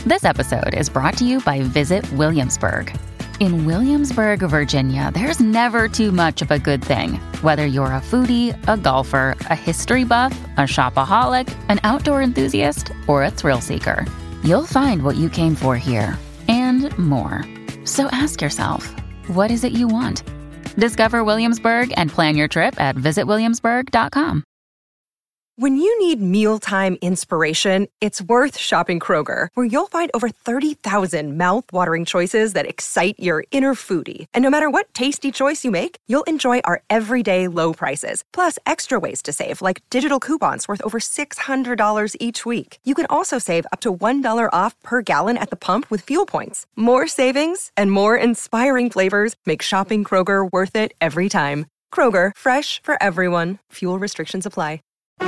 This episode is brought to you by Visit Williamsburg. In Williamsburg, Virginia, there's never too much of a good thing. Whether you're a foodie, a golfer, a history buff, a shopaholic, an outdoor enthusiast, or a thrill seeker, you'll find what you came for here and more. So ask yourself, what is it you want? Discover Williamsburg and plan your trip at visitwilliamsburg.com. When you need mealtime inspiration, it's worth shopping Kroger, where you'll find over 30,000 mouth-watering choices that excite your inner foodie. And no matter what tasty choice you make, you'll enjoy our everyday low prices, plus extra ways to save, like digital coupons worth over $600 each week. You can also save up to $1 off per gallon at the pump with fuel points. More savings and more inspiring flavors make shopping Kroger worth it every time. Kroger, fresh for everyone. Fuel restrictions apply.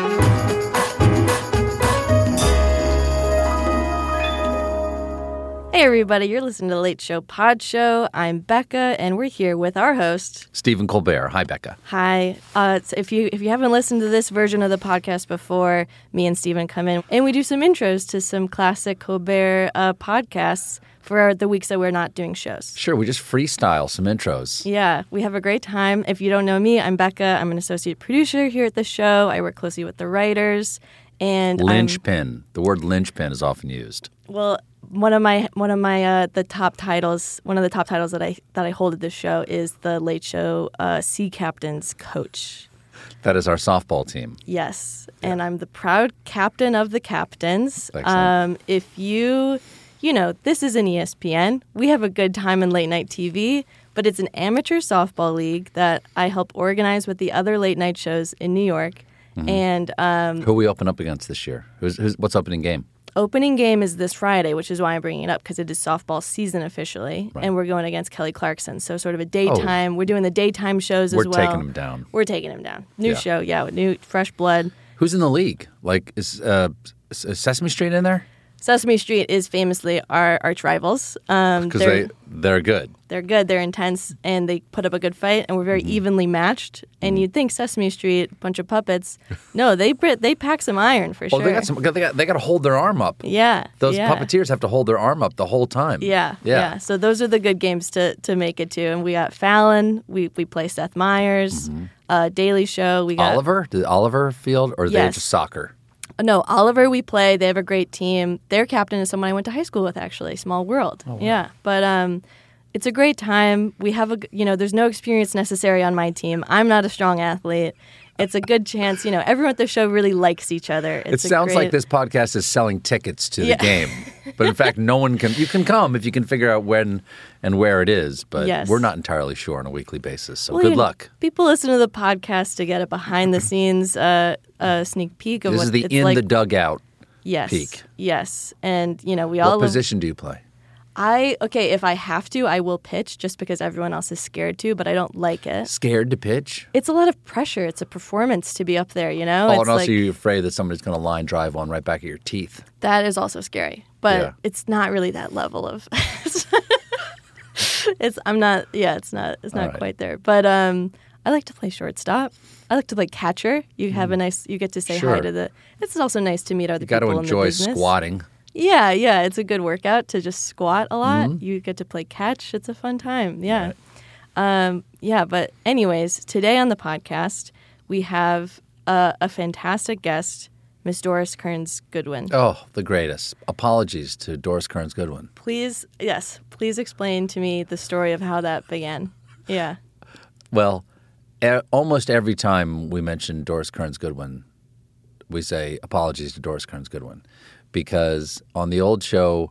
Hey everybody, you're listening to The Late Show Pod Show. I'm Becca, and we're here with our host, Stephen Colbert. Hi, Becca. Hi. So if you haven't listened to this version of the podcast before, me and Stephen come in, and we do some intros to some classic Colbert podcasts for the weeks that we're not doing shows. Sure, we just freestyle some intros. Yeah, we have a great time. If you don't know me, I'm Becca. I'm an associate producer here at the show. I work closely with the writers. And Linchpin. The word linchpin is often used. Well, one of the top titles that I hold at this show is the Late Show Sea Captain's coach. That is our softball team. Yes, yeah. And I'm the proud captain of the captains. Excellent. If you know, this is an ESPN. We have a good time in late night TV, but it's an amateur softball league that I help organize with the other late night shows in New York. Mm-hmm. And who are we open up against this year? What's opening game? Opening game is this Friday, which is why I'm bringing it up, because it is softball season officially, right. And we're going against Kelly Clarkson. So sort of a daytime. We're doing the daytime shows as well. We're taking them down. We're taking them down. New show, with new fresh blood. Who's in the league? Like, is Sesame Street in there? Sesame Street is famously our arch rivals. Because they're good. They're good. They're intense, and they put up a good fight, and we're very evenly matched. And you'd think Sesame Street, bunch of puppets. No, they pack some iron for sure. They got to hold their arm up. Yeah, those puppeteers have to hold their arm up the whole time. Yeah. So those are the good games to make it to. And we got Fallon. We play Seth Meyers. Daily Show. We got Oliver. Did Oliver field, or they just soccer? No, Oliver we play. They have a great team. Their captain is someone I went to high school with, actually. Small world. Oh, wow. Yeah. But it's a great time. We have there's no experience necessary on my team. I'm not a strong athlete. It's a good chance. Everyone at the show really likes each other. It sounds like this podcast is selling tickets to the game. But in fact, no one can. You can come if you can figure out when and where it is. But we're not entirely sure on a weekly basis. So good luck. People listen to the podcast to get a behind-the-scenes sneak peek of this is the the dugout peek. Yes, and we all. What position do you play? If I have to, I will pitch just because everyone else is scared to, but I don't like it. Scared to pitch? It's a lot of pressure. It's a performance to be up there, Oh, and also you're afraid that somebody's going to line drive one right back at your teeth. That is also scary, but it's not really that level of. It's not quite there, but I like to play shortstop. I like to play catcher. You have you get to say hi to the. It's also nice to meet other people in the business. You got to enjoy squatting. Yeah, it's a good workout to just squat a lot. Mm-hmm. You get to play catch. It's a fun time. Yeah. Right. But anyways, today on the podcast, we have a fantastic guest, Miss Doris Kearns Goodwin. Oh, the greatest. Apologies to Doris Kearns Goodwin. Please explain to me the story of how that began. Yeah. Well, almost every time we mention Doris Kearns Goodwin, we say apologies to Doris Kearns Goodwin. Because on the old show,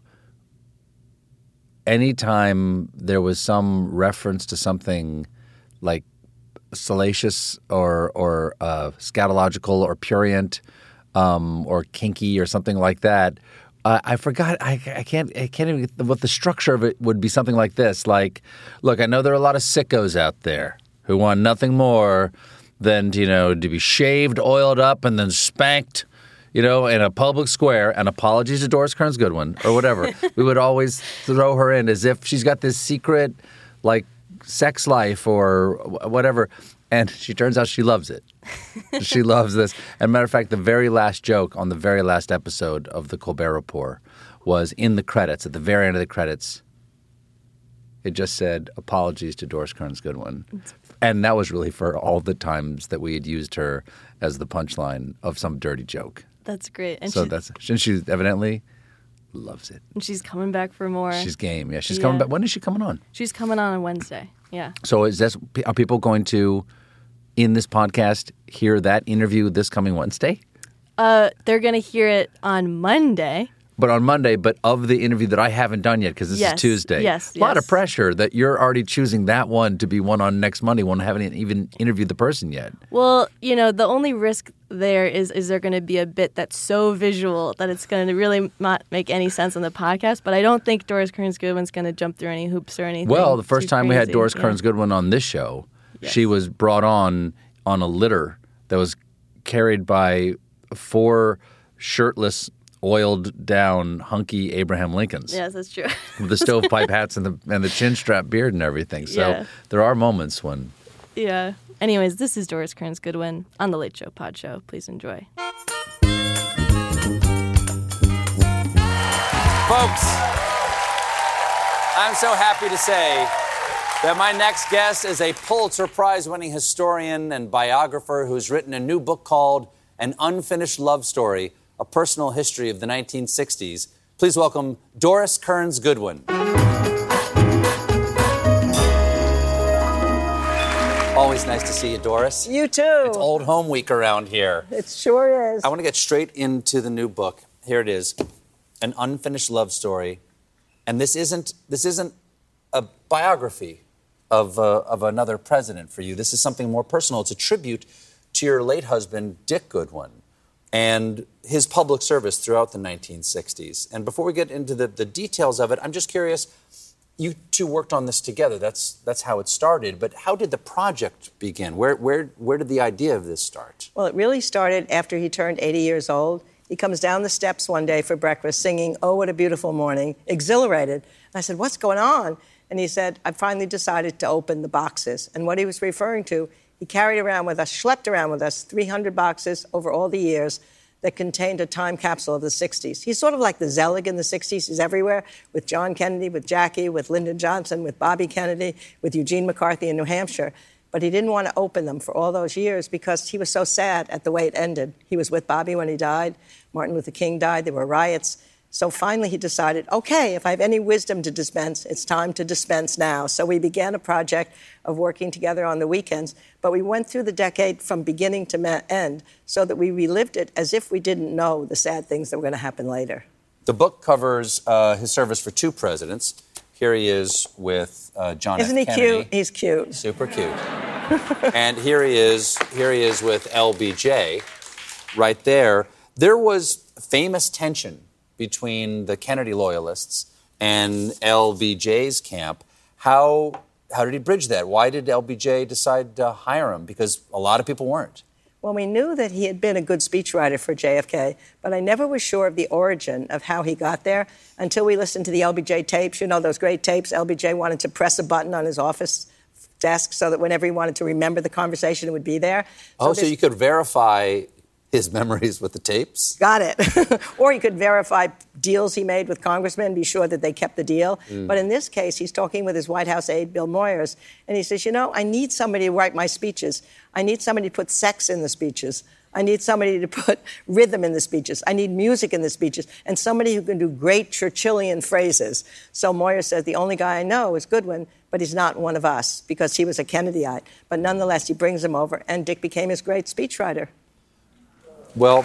anytime there was some reference to something like salacious or scatological or prurient or kinky or something like that, I forgot. I can't even get what the structure of it would be. Something like this. Like, look, I know there are a lot of sickos out there who want nothing more than to be shaved, oiled up, and then spanked. In a public square, and apologies to Doris Kearns Goodwin, or whatever. We would always throw her in as if she's got this secret, sex life or whatever. And she turns out she loves it. She loves this. And matter of fact, the very last joke on the very last episode of the Colbert Report was in the credits, at the very end of the credits. It just said, "Apologies to Doris Kearns Goodwin." And that was really for all the times that we had used her as the punchline of some dirty joke. That's great. And she evidently loves it. And she's coming back for more. She's game. Yeah, she's coming back. When is she coming on? She's coming on Wednesday. Yeah. So are people going to, in this podcast, hear that interview this coming Wednesday? They're going to hear it on Monday. But on Monday, but of the interview that I haven't done yet, because this is Tuesday. Yes. A lot of pressure that you're already choosing that one to be one on next Monday when I haven't even interviewed the person yet. Well, the only risk there is there going to be a bit that's so visual that it's going to really not make any sense on the podcast. But I don't think Doris Kearns Goodwin's going to jump through any hoops or anything. Well, the first time we had Doris Yeah. Kearns Goodwin on this show, she was brought on a litter that was carried by 4 shirtless, oiled down, hunky Abraham Lincolns. Yes, that's true. With the stovepipe hats and the chin strap beard and everything. So there are moments when. Yeah. Anyways, this is Doris Kearns Goodwin on The Late Show Pod Show. Please enjoy. Folks, I'm so happy to say that my next guest is a Pulitzer Prize-winning historian and biographer who's written a new book called An Unfinished Love Story, A Personal History of the 1960s. Please welcome Doris Kearns Goodwin. Always nice to see you, Doris. You too. It's Old Home Week around here. It sure is. I want to get straight into the new book. Here it is, An Unfinished Love Story. And this isn't a biography of another president for you. This is something more personal. It's a tribute to your late husband, Dick Goodwin, and his public service throughout the 1960s. And before we get into the details of it, I'm just curious, you two worked on this together. That's how it started. But how did the project begin? Where did the idea of this start? Well, it really started after he turned 80 years old. He comes down the steps one day for breakfast singing, "Oh, What a Beautiful Morning," exhilarated. And I said, "What's going on?" And he said, "I finally decided to open the boxes." And what he was referring to, he schlepped around with us 300 boxes over all the years that contained a time capsule of the 60s. He's sort of like the Zelig in the 60s. He's everywhere, with John Kennedy, with Jackie, with Lyndon Johnson, with Bobby Kennedy, with Eugene McCarthy in New Hampshire. But he didn't want to open them for all those years because he was so sad at the way it ended. He was with Bobby when he died. Martin Luther King died. There were riots. So finally he decided, okay, if I have any wisdom to dispense, it's time to dispense now. So we began a project of working together on the weekends, but we went through the decade from beginning to end so that we relived it as if we didn't know the sad things that were going to happen later. The book covers his service for 2 presidents. Here he is with John F. Kennedy. Isn't he cute? He's cute. Super cute. And here he is with LBJ right there. There was famous tension between the Kennedy loyalists and LBJ's camp. How did he bridge that? Why did LBJ decide to hire him? Because a lot of people weren't. Well, we knew that he had been a good speechwriter for JFK, but I never was sure of the origin of how he got there until we listened to the LBJ tapes. You know, those great tapes. LBJ wanted to press a button on his office desk so that whenever he wanted to remember the conversation, it would be there. So you could verify his memories with the tapes? Got it. Or he could verify deals he made with congressmen and be sure that they kept the deal. But in this case, he's talking with his White House aide, Bill Moyers, and he says, I need somebody to write my speeches. I need somebody to put sex in the speeches. I need somebody to put rhythm in the speeches. I need music in the speeches. And somebody who can do great Churchillian phrases. So Moyers says, the only guy I know is Goodwin, but he's not one of us because he was a Kennedyite. But nonetheless, he brings him over, and Dick became his great speechwriter. Well,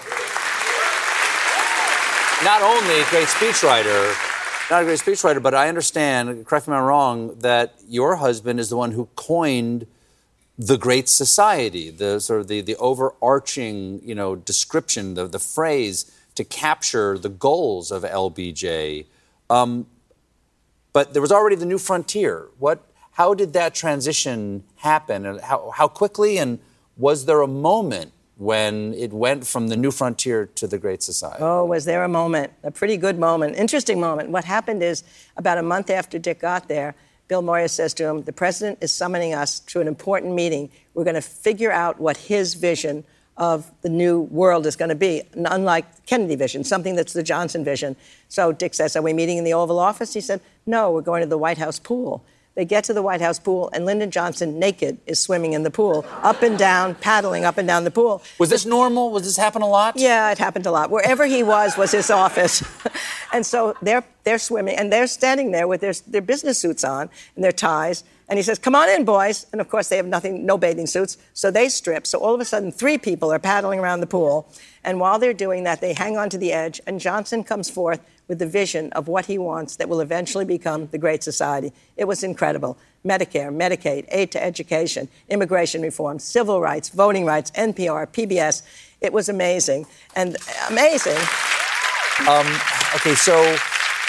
not only a great speechwriter, but I understand, correct me if I'm wrong, that your husband is the one who coined the Great Society, the sort of the overarching, description, the phrase to capture the goals of LBJ. But there was already the New Frontier. How did that transition happen, and how quickly, and was there a moment when it went from the New Frontier to the Great Society? Oh, was there a moment? A pretty good moment, interesting moment. What happened is about a month after Dick got there, Bill Moyer says to him, the president is summoning us to an important meeting. We're going to figure out what his vision of the new world is going to be, unlike Kennedy vision, something that's the Johnson vision. So Dick says, are we meeting in the Oval Office? He said, no, we're going to the White House pool. They get to the White House pool, and Lyndon Johnson, naked, is swimming in the pool, up and down, paddling up and down the pool. Was this normal? Was this happen a lot? Yeah, it happened a lot. Wherever he was his office. And so they're swimming, and they're standing there with their business suits on and their ties. And he says, come on in, boys. And, of course, they have no bathing suits, so they strip. So all of a sudden, 3 people are paddling around the pool. And while they're doing that, they hang on to the edge, and Johnson comes forth with the vision of what he wants that will eventually become the Great Society. It was incredible. Medicare, Medicaid, aid to education, immigration reform, civil rights, voting rights, NPR, PBS. It was amazing. And amazing. Okay, so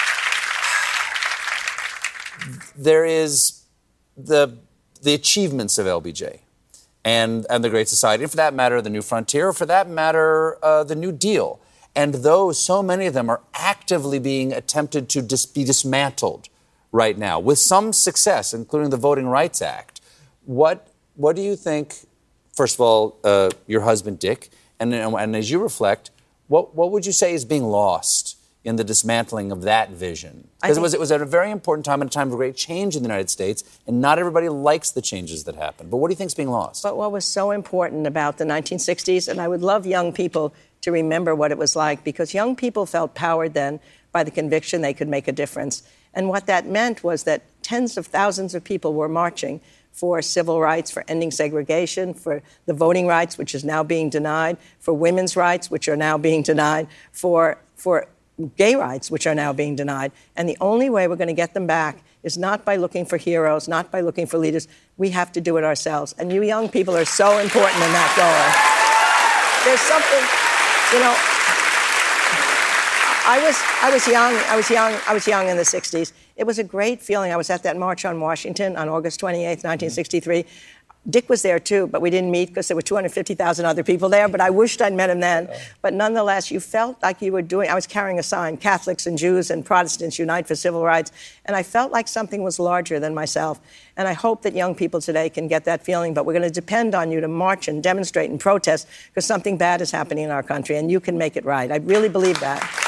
there is the achievements of LBJ and the Great Society, and for that matter, the New Frontier, or for that matter, the New Deal. And those, so many of them are actively being attempted to be dismantled right now, with some success, including the Voting Rights Act. What do you think, first of all, your husband, Dick, and as you reflect, what would you say is being lost in the dismantling of that vision? Because it was at a very important time, and a time of great change in the United States, and not everybody likes the changes that happen. But what do you think is being lost? But what was so important about the 1960s, and I would love young people to remember what it was like, because young people felt powered then by the conviction they could make a difference. And what that meant was that tens of thousands of people were marching for civil rights, for ending segregation, for the voting rights, which is now being denied, for women's rights, which are now being denied, for gay rights, which are now being denied. And the only way we're going to get them back is not by looking for heroes, not by looking for leaders. We have to do it ourselves. And you young people are so important in that goal. There's something, you know, I was young in the 60s. It was a great feeling. I was at that March on Washington on August 28th, 1963. Dick was there, too, but we didn't meet because there were 250,000 other people there, but I wished I'd met him then. But nonetheless, you felt like you were doing, I was carrying a sign, Catholics and Jews and Protestants unite for civil rights, and I felt like something was larger than myself. And I hope that young people today can get that feeling, but we're going to depend on you to march and demonstrate and protest because something bad is happening in our country, and you can make it right. I really believe that.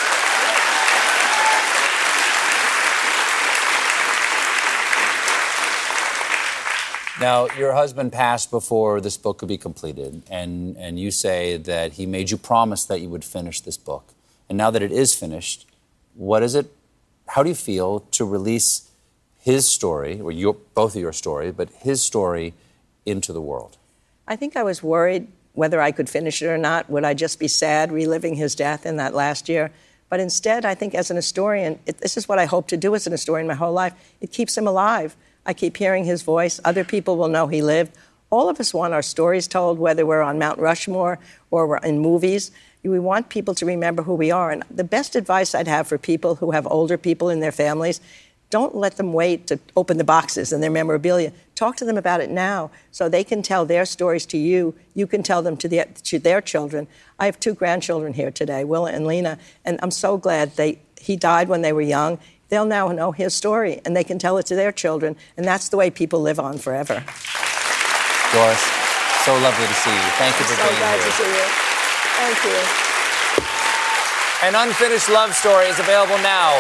Now, your husband passed before this book could be completed, and you say that he made you promise that you would finish this book. And now that it is finished, what is it? How do you feel to release his story, or both of your story, but his story into the world? I think I was worried whether I could finish it or not. Would I just be sad reliving his death in that last year? But instead, I think as an historian, this is what I hope to do as an historian my whole life. It keeps him alive. I keep hearing his voice. Other people will know he lived. All of us want our stories told, whether we're on Mount Rushmore or we're in movies. We want people to remember who we are. And the best advice I'd have for people who have older people in their families, don't let them wait to open the boxes and their memorabilia. Talk to them about it now so they can tell their stories to you. You can tell them to their children. I have 2 grandchildren here today, Willa and Lena, and I'm so glad he died when they were young. They'll now know his story, and they can tell it to their children, and that's the way people live on forever. Doris, so lovely to see you. Thank you for being here. So glad to see you. Thank you. An Unfinished Love Story is available now.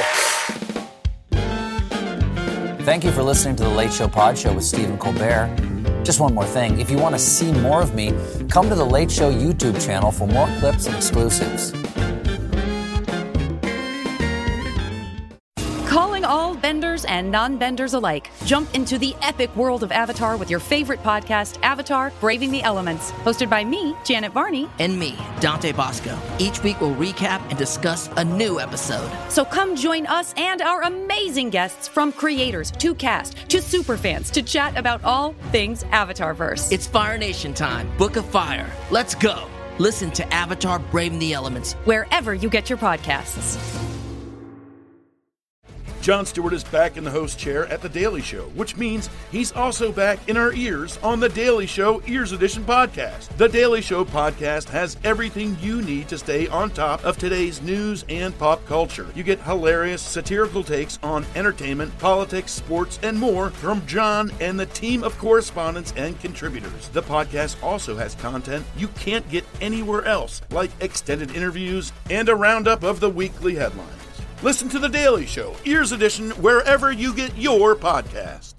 Thank you for listening to The Late Show Pod Show with Stephen Colbert. Just one more thing. If you want to see more of me, come to The Late Show YouTube channel for more clips and exclusives. Calling all benders and non-benders alike. Jump into the epic world of Avatar with your favorite podcast, Avatar: Braving the Elements. Hosted by me, Janet Varney. And me, Dante Bosco. Each week we'll recap and discuss a new episode. So come join us and our amazing guests, from creators to cast to superfans, to chat about all things Avatarverse. It's Fire Nation time. Book of Fire. Let's go. Listen to Avatar: Braving the Elements wherever you get your podcasts. Jon Stewart is back in the host chair at The Daily Show, which means he's also back in our ears on The Daily Show Ears Edition podcast. The Daily Show podcast has everything you need to stay on top of today's news and pop culture. You get hilarious, satirical takes on entertainment, politics, sports, and more from Jon and the team of correspondents and contributors. The podcast also has content you can't get anywhere else, like extended interviews and a roundup of the weekly headlines. Listen to The Daily Show, Ears Edition, wherever you get your podcast.